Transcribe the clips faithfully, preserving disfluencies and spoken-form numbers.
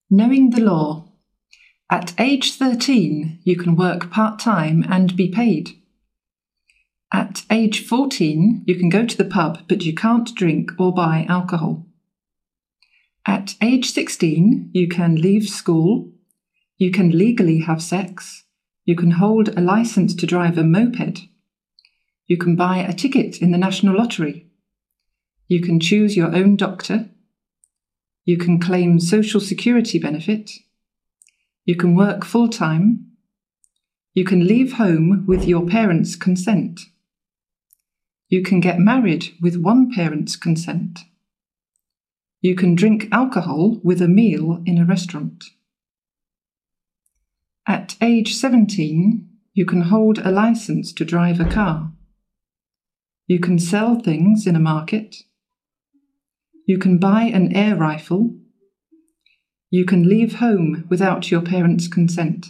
Knowing the law. At age thirteen, you can work part-time and be paid. At age fourteen, you can go to the pub, but you can't drink or buy alcohol. At age sixteen, you can leave school, you can legally have sex, you can hold a license to drive a moped, you can buy a ticket in the National Lottery, you can choose your own doctor, you can claim social security benefit, you can work full-time, you can leave home with your parents' consent, you can get married with one parent's consent, you can drink alcohol with a meal in a restaurant. At age seventeen, you can hold a license to drive a car. You can sell things in a market. You can buy an air rifle. You can leave home without your parents' consent.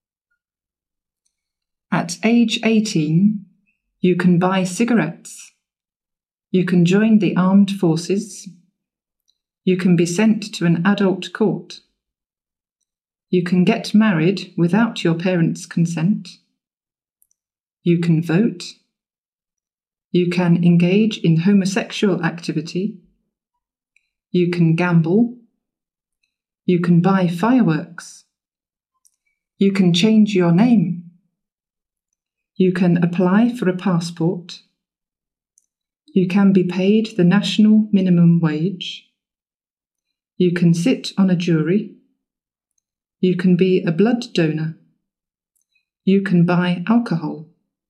At age eighteen, you can buy cigarettes. You can join the armed forces. You can be sent to an adult court. You can get married without your parents' consent. You can vote. You can engage in homosexual activity. You can gamble. You can buy fireworks. You can change your name. You can apply for a passport. You can be paid the national minimum wage. You can sit on a jury. You can be a blood donor. You can buy alcohol.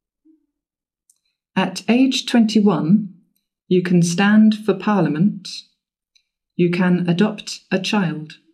At age twenty-one, you can stand for Parliament. You can adopt a child.